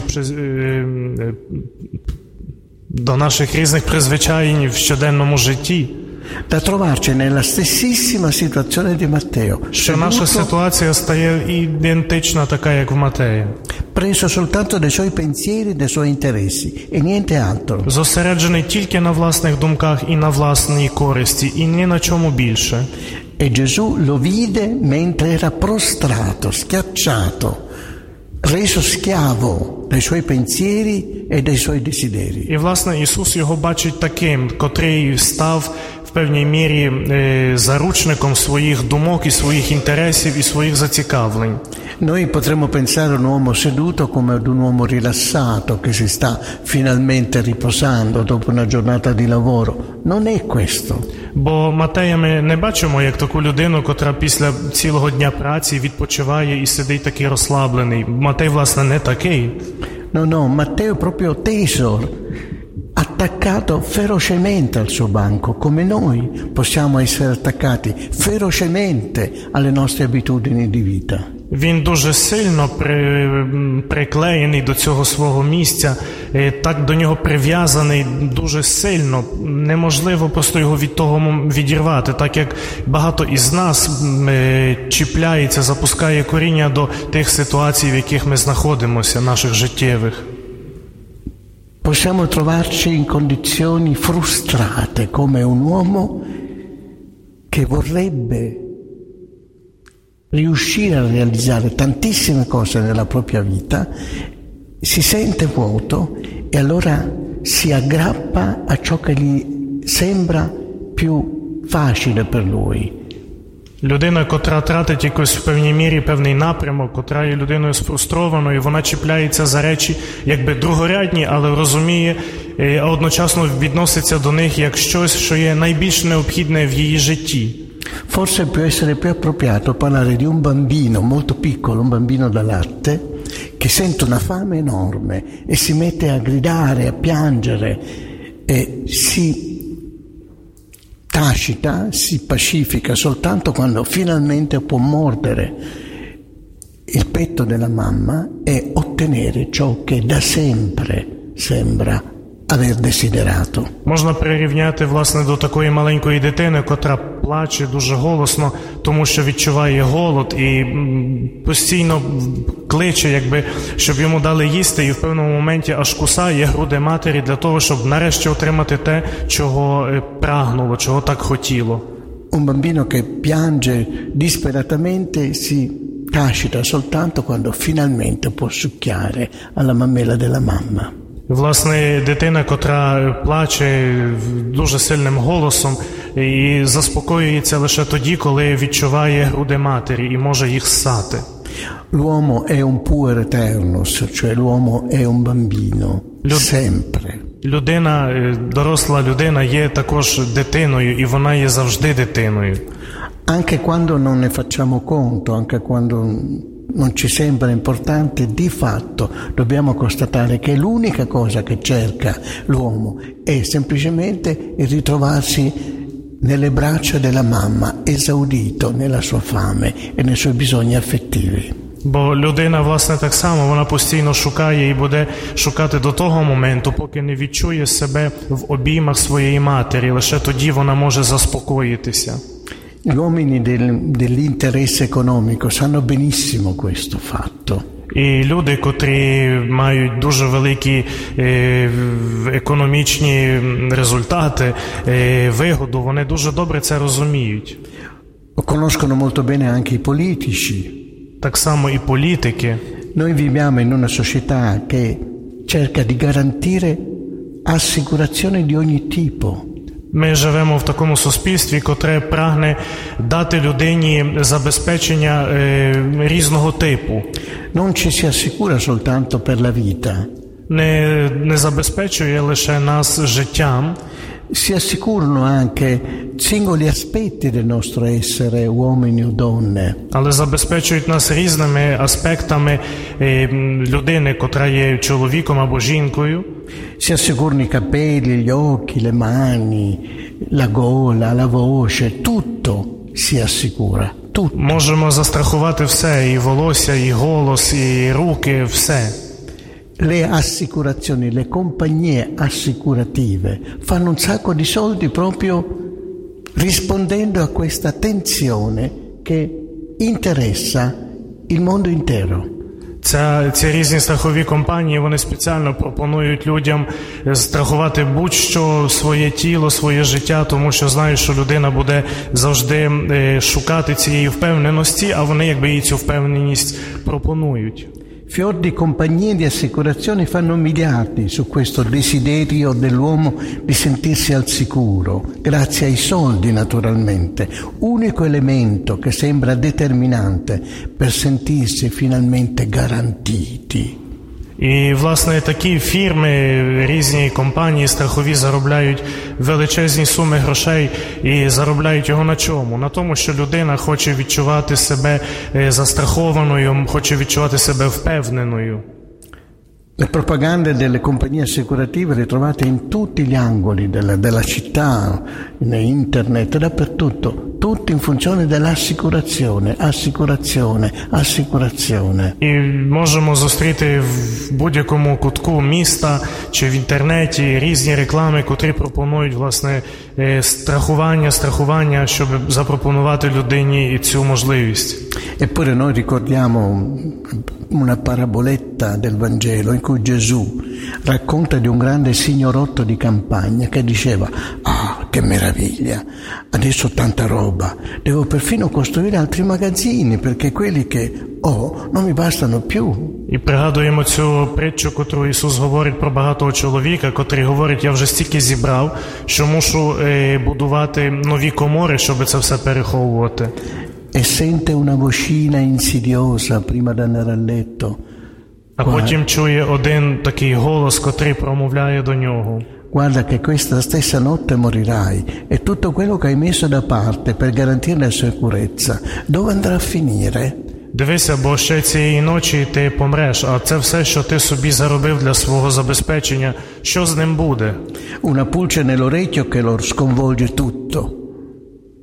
до наших різних призвичаєнь в щоденному житті. Da trovarci nella stessissima situazione di Matteo. Що наша ситуація стає ідентична така, як в Матея. Preso soltanto dai suoi pensieri, dai suoi interessi e niente altro. Зосереджений тільки на власних думках і на власній користі, і ні на чому більше. E Gesù lo vide mentre era prostrato, schiacciato, reso schiavo dai suoi pensieri e dai suoi desideri. І, власне, Ісус його бачить таким, котрий став в певній мірі е, заручником своїх думок і своїх інтересів і своїх зацікавлень. Noi potremmo pensare a un uomo seduto come ad un uomo rilassato che si sta finalmente riposando dopo una giornata di lavoro. Non è questo. Бо Матея ми не бачимо як таку людину, котра після цілого дня праці відпочиває і сидить такий розслаблений. Матей, власне, не такий. No, no, Matteo è proprio teso, attaccato ferocemente al suo banco, come noi possiamo essere attaccati ferocemente alle nostre abitudini di vita. Він дуже сильно при, приклеєний до цього свого місця, так до нього прив'язаний дуже сильно. Неможливо просто його від того відірвати, так як багато із нас чіпляється, запускає коріння до тих ситуацій, в яких ми знаходимося, наших життєвих. Possiamo trovarci in condizioni frustrate come un uomo che vorrebbe riuscire a realizzare tantissime cose nella propria vita, si sente vuoto e allora si aggrappa a ciò che gli sembra più facile per lui. Людина, котра тратить якось в певній мірі певний напрямок, котра є людиною сфрустрованою, вона чіпляється за речі якби другорядні, але розуміє, а одночасно відноситься до них як щось, що є найбільш необхідне в її житті. Forse può essere più appropriato parlare di un bambino molto piccolo, un bambino da latte, che sente una fame enorme e si mette a gridare, a piangere e si tacita si pacifica soltanto quando finalmente può mordere il petto della mamma e ottenere ciò che da sempre sembra aver desiderato. Можна прирівняти, власне, до такої маленької дитини, котра плаче дуже голосно, тому що відчуває голод і постійно кличе, якби, щоб йому дали їсти, і в певному моменті аж кусає груди матері для того, щоб нарешті отримати те, чого прагнуло, чого так хотіло. Un bambino che piange disperatamente si tacita soltanto quando finalmente può succhiare alla mammella della mamma. Власне, дитина, котра плаче дуже сильним голосом і заспокоюється лише тоді, коли відчуває груди матері і може їх ссати. L'uomo è un puer eternus, cioè l'uomo è un bambino, Люд... sempre. Людина, доросла людина є також дитиною, і вона є завжди дитиною. Anche quando non ne facciamo conto, anche quando non ci sembra importante, di fatto dobbiamo constatare che l'unica cosa che cerca l'uomo è semplicemente il ritrovarsi nelle braccia della mamma, esaudito nella sua fame e nei suoi bisogni affettivi. Бо людина, власне, так само, вона постійно шукає і буде шукати до того моменту, поки не відчує себе в обіймах своєї матері. Лише тоді вона може заспокоїтися. Gli uomini del, dell'interesse economico sanno benissimo questo fatto. І люди, котрі мають дуже великі е, економічні результати, е, вигоду, вони дуже добре це розуміють. Conoscono molto bene anche i politici. Так само і політики. Noi viviamo in una società che cerca di garantire assicurazioni di ogni tipo. Ми живемо в такому суспільстві, котре прагне дати людині забезпечення е, різного типу. Non ci si assicura soltanto per la vita. Не, не забезпечує лише нас життям. Si assicurano anche singoli aspetti del nostro essere, uomini o donne. Але забезпечують нас різними аспектами е, людини, котра є чоловіком або жінкою. Si assicurano i capelli, gli occhi, le mani, la gola, la voce, tutto si assicura, tutto. Можемо застрахувати все, і волосся, і голос, і руки, все. Le assicurazioni, le compagnie assicurative fanno un sacco di soldi proprio rispondendo a questa tensione che interessa il mondo intero. Ця, ці різні страхові компанії, вони спеціально пропонують людям страхувати будь-що, своє тіло, своє життя, тому що знають, що людина буде завжди шукати цієї впевненості, а вони якби їй цю впевненість пропонують. Fior di compagnie di assicurazione fanno miliardi su questo desiderio dell'uomo di sentirsi al sicuro, grazie ai soldi naturalmente, unico elemento che sembra determinante per sentirsi finalmente garantiti. І, власне, такі фірми, різні компанії страхові заробляють величезні суми грошей і заробляють його на чому? На тому, що людина хоче відчувати себе застрахованою, хоче відчувати себе впевненою. Le propagande delle compagnie assicurative le trovate in tutti gli angoli della, della città, in internet, dappertutto, tutti in funzione dell'assicurazione, assicurazione, assicurazione. І можемо зустріти в будь-якому кутку міста чи в інтернеті різні реклами, котрі пропонують, власне, страхування, страхування, щоб запропонувати людині цю можливість. Eppure noi ricordiamo una paraboletta del Vangelo in cui Gesù racconta di un grande signorotto di campagna che diceva: ah, che meraviglia, adesso tanta roba, devo perfino costruire altri magazzini perché quelli che ho non mi bastano più. І пригадуємо цю притчу, котру Ісус говорить про багатого чоловіка, котрий говорить: я вже стільки зібрав, що мушу е, будувати нові комори, щоб це все переховувати. E sente una vocina insidiosa prima di andare a letto. А потім чує один такий голос, котрий промовляє до нього: guarda che questa stessa notte morirai e tutto quello che hai messo da parte per garantire la sicurezza dove andrà a finire? Дивися, бо ще цієї ночі ти помреш, а це все, що ти собі заробив для свого забезпечення, що з ним буде? Una pulce nell'orecchio che lo sconvolge tutto.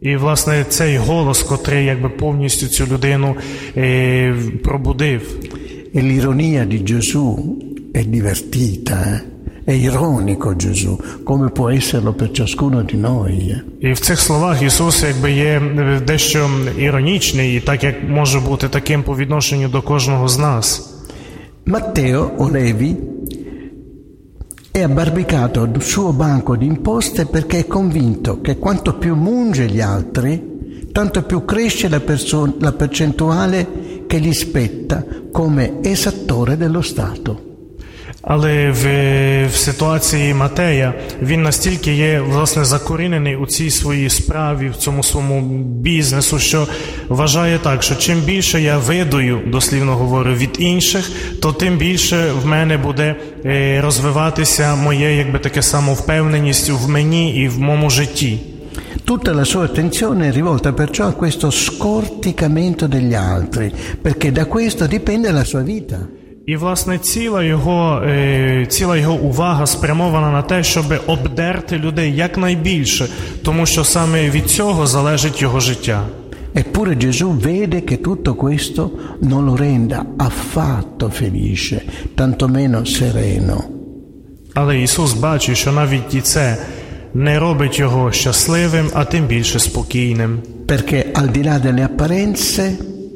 І, власне, цей голос, котрий якби повністю цю людину е, пробудив. E l'ironia di Gesù è divertita, eh? È ironico Gesù, come può esserlo per ciascuno di noi. І в цих словах Ісус якби є дещо іронічний, і так як може бути таким по відношенню до кожного з нас. Matteo o Levi è abbarbicato al suo banco di imposte perché è convinto che quanto più munge gli altri, tanto più cresce la, perso- la percentuale che gli spetta come esattore dello Stato. Але в, в ситуації Матея він настільки є, власне, закорінений у цій своїй справі, в цьому своєму бізнесу, що вважає так, що чим більше я видаю, дослівно говорю, від інших, то тим більше в мене буде е, розвиватися моє, якби таке самовпевненість в мені і в моєму житті. Tutta la sua attenzione è rivolta perciò a questo scorticamento degli altri, perché da questo dipende la sua vita. І, власне, ціла його, е, ціла його увага спрямована на те, щоб обдерти людей якнайбільше, тому що саме від цього залежить його життя. Eppure Gesù vede che tutto questo non lo renda affatto felice, tantomeno sereno. Але Ісус бачить, що навіть і це не робить його щасливим, а тим більше спокійним. Perché al di là delle apparenze,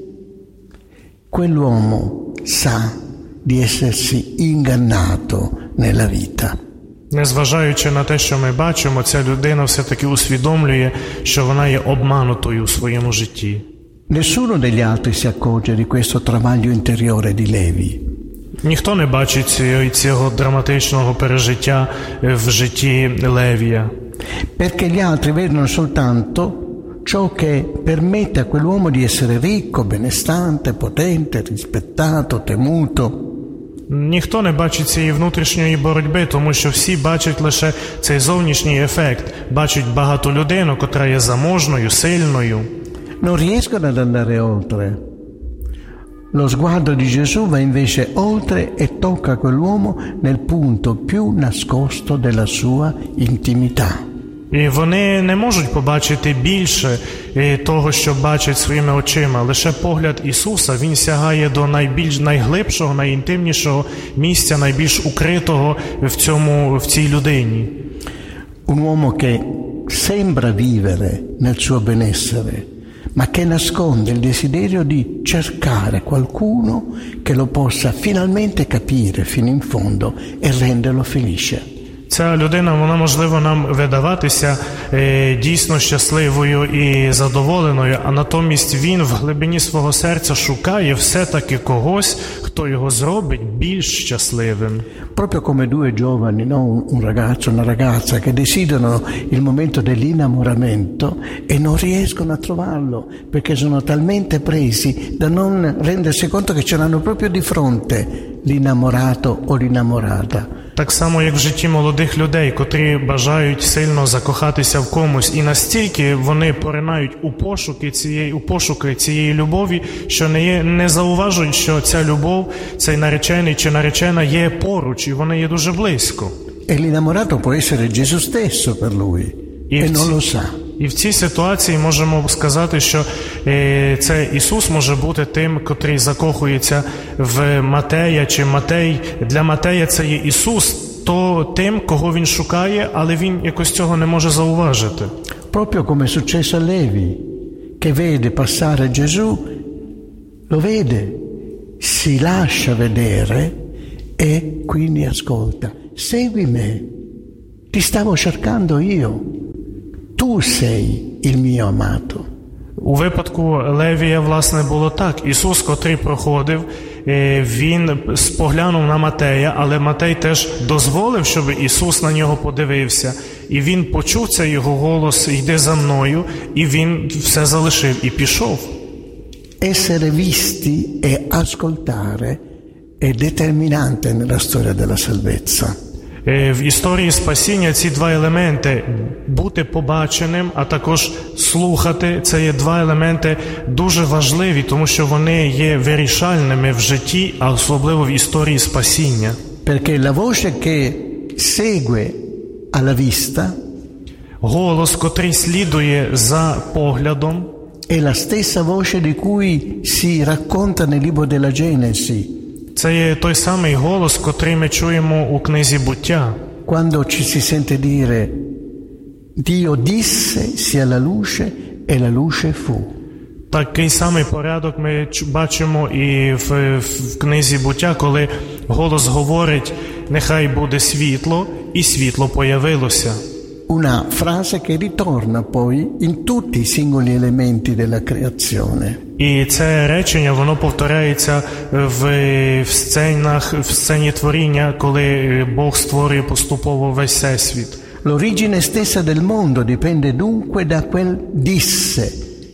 quell'uomo sa di essersi ingannato nella vita. Незважаючи на те, що ми бачимо, ця людина все-таки усвідомлює, що вона є обманутою у своєму житті. Nessuno degli altri si accorge di questo travaglio interiore di Levi. Ніхто не бачить цього, цього драматичного пережиття в житті Левія. Perché gli altri vedono soltanto ciò che permette a quell'uomo di essere ricco, benestante, potente, rispettato, temuto. Ніхто не бачить цієї внутрішньої боротьби, тому що всі бачать лише цей зовнішній ефект. Бачать багату людину, котра є заможною, сильною. Non riescono ad andare oltre. Lo sguardo di Gesù va invece oltre e tocca quell'uomo nel punto più nascosto della sua intimità. І вони не можуть побачити більше того, що бачать своїми очима. Лише погляд Ісуса, він сягає до найбільш найглибшого, найінтимнішого місця, найбільш укритого в цьому, в цій людині. Un uomo che sembra vivere nel suo benessere, ma che nasconde il desiderio di cercare qualcuno che lo possa finalmente capire fino in fondo e renderlo felice. Ця людина, вона, можливо, нам видаватися е, дійсно щасливою і задоволеною, а натомість він в глибині свого серця шукає все-таки когось, хто його зробить більш щасливим. Proprio come due giovani, no? Un ragazzo e una ragazza che desiderano il momento dell'innamoramento e non riescono a trovarlo perché sono talmente presi da non rendersi conto che ce l'hanno proprio di fronte l'innamorato o l'innamorata. Так само, як в житті молодих людей, котрі бажають сильно закохатися в комусь, і настільки вони поринають у пошуки цієї, у пошуки цієї любові, що не, є, не зауважують, що ця любов, цей наречений чи наречена є поруч, і вони є дуже близько. E l'innamorato può essere Gesù stesso per lui, e non lo sa. І в цій ситуації можемо сказати, що е, це Ісус може бути тим, котрий закохується в Матея, чи Матей. Для Матея це є Ісус, то тим, кого він шукає, але він якось цього не може зауважити. Proprio come è successo a Levi, che vede passare Gesù, lo vede, si lascia vedere e quindi ascolta. Segui me, ti stavo cercando io. Tu sei il mio amato. У випадку Левія, власне, було так. Ісус, котрий проходив, він споглянув на Матея, але Матей теж дозволив, щоб Ісус на нього подивився. І він почув цей його голос: «Йди за мною», і він все залишив і пішов. Essere visti e ascoltare è determinante nella storia della salvezza. В історії спасіння ці два елементи – бути побаченим, а також слухати – це є два елементи дуже важливі, тому що вони є вирішальними в житті, а особливо в історії спасіння. Perché la voce che segue alla vista голос, котрий слідує за поглядом, è la stessa voce di cui si racconta nel libro della Genesi. це є той самий голос, котрий ми чуємо у книзі «Буття». Quando ci si sente dire Dio disse sia la luce e la luce fu. Такий самий порядок ми бачимо і в, в книзі «Буття», коли голос говорить «Нехай буде світло», і світло появилося. Una frase che ritorna poi in tutti i singoli elementi della creazione. І це речення, воно повторяється в, в сценах, в сцені творіння, коли Бог створює поступово весь всесвіт. L'origine stessa del mondo dipende dunque da quel disse.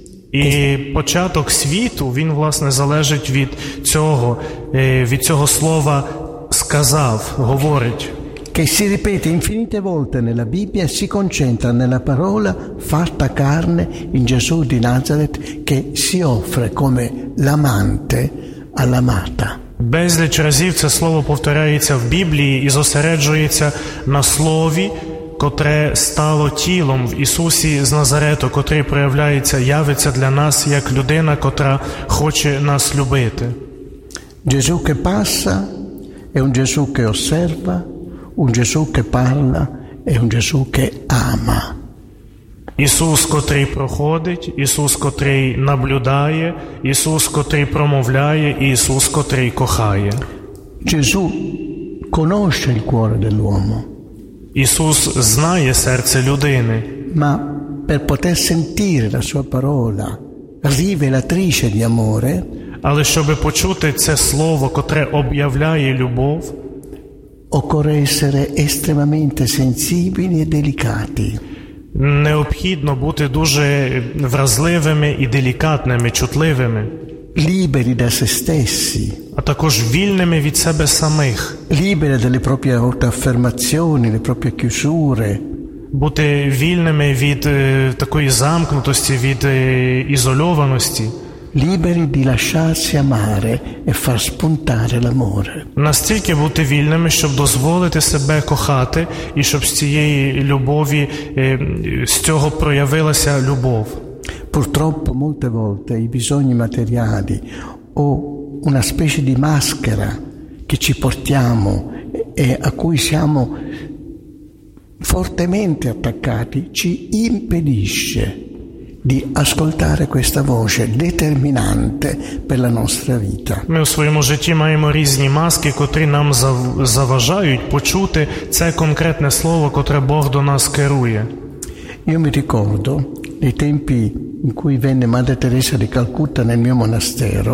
І початок світу, він, власне, залежить від цього, від цього слова «сказав», «говорить». Che si ripete infinite volte nella Bibbia e si concentra nella parola fatta carne in Gesù di Nazareth che si offre come l'amante all'amata. Безліч разів це слово повторяється в Біблії і зосереджується на слові, котре стало тілом в Ісусі з Назарету, котрий проявляється, явиться для нас як людина, котра хоче нас любити. Gesù che passa è un Gesù che osserva, un Gesù che parla è un Gesù che ama. Ісус, котрий проходить, Ісус, котрий наблюдає, Ісус, котрий промовляє, і Ісус, котрий кохає. Gesù conosce il cuore dell'uomo. Ісус знає серце людини. Ma per poter sentire la sua parola rivelatrice di amore, але щоб почути це слово, котре об'являє любов, occorre essere estremamente sensibili e delicati. необхідно бути дуже вразливими і делікатними, чутливими. Liberi da se stessi. А також вільними від себе самих. Liberi dalle proprie autoaffermazioni, le proprie chiusure. Бути вільними від е, такої замкнутості, від е, ізольованості. Liberi di lasciarsi amare e far spuntare l'amore. Настільки бути вільними, щоб дозволити себе кохати, і щоб з цієї любові, е, з цього проявилася любов. Purtroppo molte volte i bisogni materiali o una specie di maschera che ci portiamo e a cui siamo fortemente attaccati ci impedisce di ascoltare questa voce determinante per la nostra vita. Ми у своєму житті маємо різні маски, котрі нам заважають почути це конкретне слово, котре Бог до нас керує. Io mi ricordo nei tempi in cui venne Madre Teresa di Calcutta nel mio monastero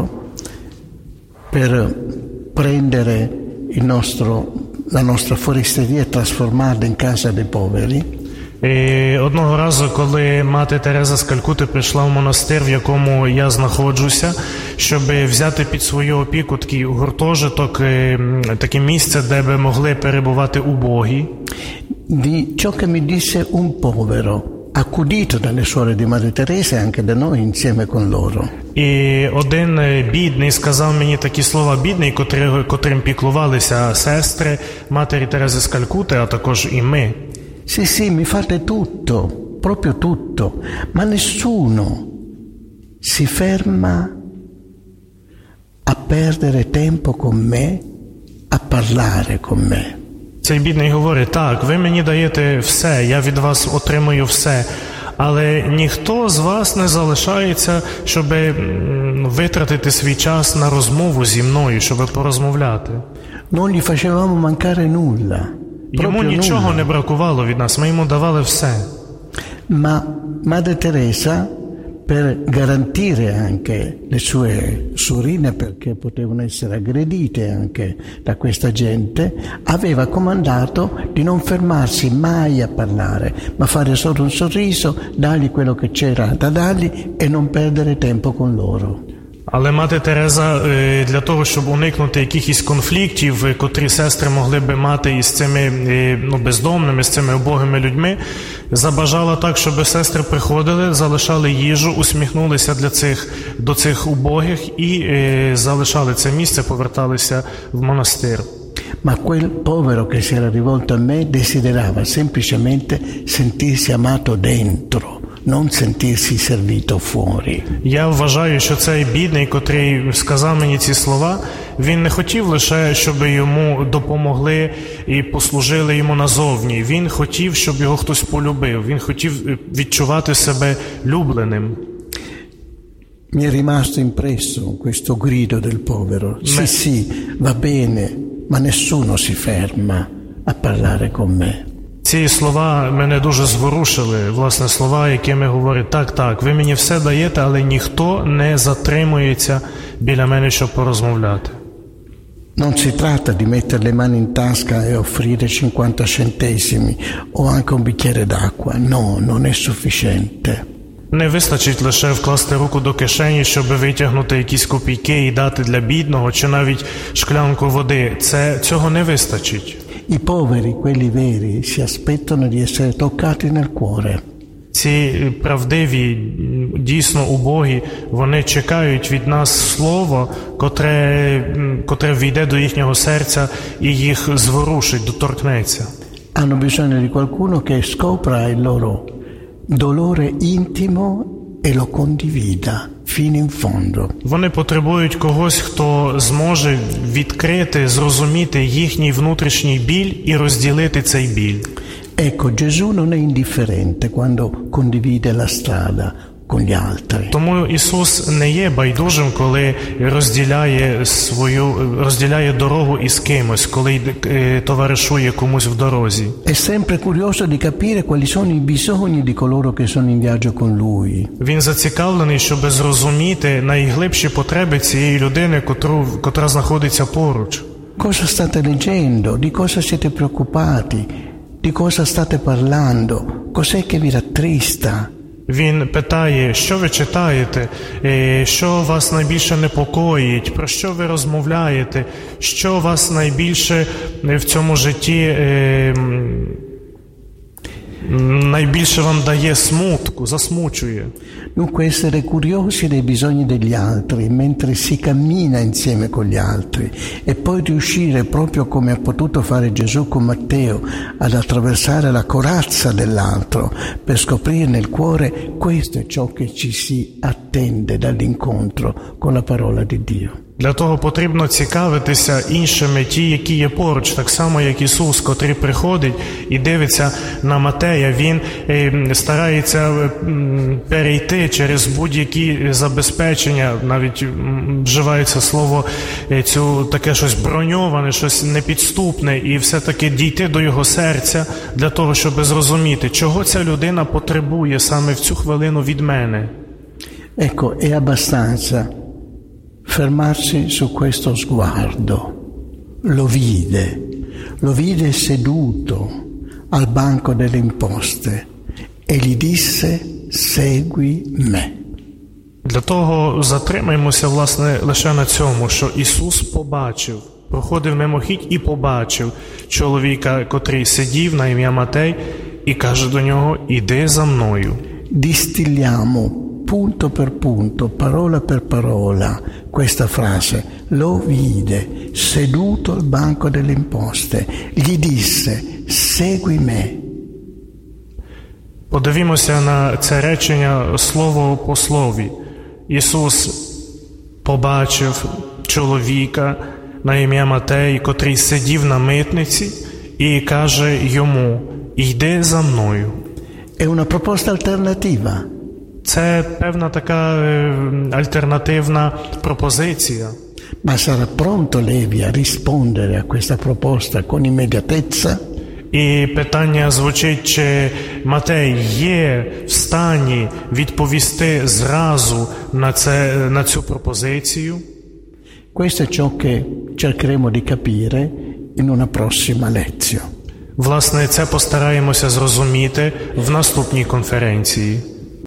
per prendere il nostro, la nostra foresteria e trasformarla in casa dei poveri. І одного разу, коли мати Тереза з Калькути прийшла в монастир, в якому я знаходжуся, щоб взяти під свою опіку такий гуртожиток, таке місце, де би могли перебувати убогі. Di ciò che mi disse un povero, accudito dalle suore di Madre Teresa e anche da noi insieme con loro. І один бідний сказав мені такі слова, бідний, котрим, котрим піклувалися сестри матері Терези з Калькути, а також і ми. Sì, sì, mi fate tutto, proprio tutto, ma nessuno si ferma a perdere tempo con me, a parlare con me. Цей бідний говорить, так, ви мені даєте все, я від вас отримую все, але ніхто з вас не залишається, щоб витратити свій час на розмову зі мною, щоб порозмовляти. Non gli facevamo mancare nulla. Йому нічого не бракувало від нас, ми йому давали все. Ma Madre Teresa, per garantire anche le sue sorine, perché potevano essere aggredite anche da questa gente, aveva comandato di non fermarsi mai a parlare, ma fare solo un sorriso, dargli quello che c'era da dargli e non perdere tempo con loro. Але мати Тереза для того, щоб уникнути якихось конфліктів, котрі сестри могли би мати із цими ну, бездомними, з цими убогими людьми, забажала так, щоб сестри приходили, залишали їжу, усміхнулися для цих, до цих убогих і е, залишали це місце, поверталися в монастир. Ma quel povero che si era rivolto a me desiderava semplicemente sentirsi amato dentro, non sentirsi servito fuori. Я вважаю, що цей бідний, котрий сказав мені ці слова, він не хотів лише, щоб йому допомогли і послужили йому назовні. Він хотів, щоб його хтось полюбив. Він хотів відчувати себе любленим. Mi è rimasto impresso questo grido del povero. Sì, sì, va bene, ma nessuno si ferma a parlare con me. Ці слова мене дуже зворушили, власне, слова, якими говорять: так, так, ви мені все даєте, але ніхто не затримується біля мене, щоб порозмовляти. Non si tratta di mettere le mani in tasca e offrire cinquanta centesimi o anche un bicchiere d'acqua. No, non è sufficiente. Не вистачить лише вкласти руку до кишені, щоб витягнути якісь копійки і дати для бідного, чи навіть шклянку води. Це, цього не вистачить. I poveri, quelli veri, si aspettano di essere toccati nel cuore. Ці правдиві, дійсно убогі, вони чекають від нас слово, котре, котре війде до їхнього серця і їх зворушить, доторкнеться. Hanno bisogno di qualcuno che scopra il loro dolore intimo e lo condivida fino in fondo. Вони потребують когось, хто зможе відкрити, зрозуміти їхній внутрішній біль і розділити цей біль. Ecco, Gesù non è indifferente quando condivide la strada con gli altri. Тому Ісус не є байдужим, коли розділяє свою розділяє дорогу із кимось, коли е, товаришує комусь в дорозі. È sempre curioso di capire quali sono i bisogni di coloro che sono in viaggio con lui. Він зацікавлений, щоб зрозуміти найглибші потреби цієї людини, котру, котра знаходиться поруч. Cosa state leggendo? Di cosa siete preoccupati? Di cosa state parlando? Cos'è che vi rattrista? Він питає, що ви читаєте, що вас найбільше непокоїть, про що ви розмовляєте, що вас найбільше в цьому житті, найбільше вам дає смутку, засмучує. Dunque essere curiosi dei bisogni degli altri mentre si cammina insieme con gli altri e poi riuscire, proprio come ha potuto fare Gesù con Matteo, ad attraversare la corazza dell'altro per scoprire nel cuore, questo è ciò che ci si attende dall'incontro con la parola di Dio. Для того потрібно цікавитися іншими, ті, які є поруч, так само, як Ісус, котрий приходить і дивиться на Матея. Він е, старається е, перейти через будь-які забезпечення, навіть вживається слово, е, цю, таке щось броньоване, щось непідступне, і все-таки дійти до його серця для того, щоб зрозуміти, чого ця людина потребує саме в цю хвилину від мене. Ecco, è abbastanza fermarsi su questo sguardo. Lo vide, lo vide seduto al banco delle imposte e gli disse: segui me. Для того затримаємося, власне, лише на цьому, що Ісус побачив, проходив мимохідь і побачив чоловіка, котрий сидів на ім'я Матей, і каже до нього: «Іди за мною». Distilliamo punto per punto, parola per parola, questa frase. Lo vide, seduto al banco delle imposte. Gli disse: segui me. Подивімося на це речення слово по слові. Ісус побачив чоловіка на ім'я Матей, котрий сидів на митниці, і каже йому: «Йди за мною». È una proposta alternativa. Це певна така альтернативна пропозиція. Ma sarà pronto Levi a rispondere a questa proposta con immediatezza? І питання звучить, чи Матей є в стані відповісти зразу на, це, на цю пропозицію? Questo è ciò che cercheremo di capire in una prossima lezione. Власне, це постараємося зрозуміти в наступній конференції.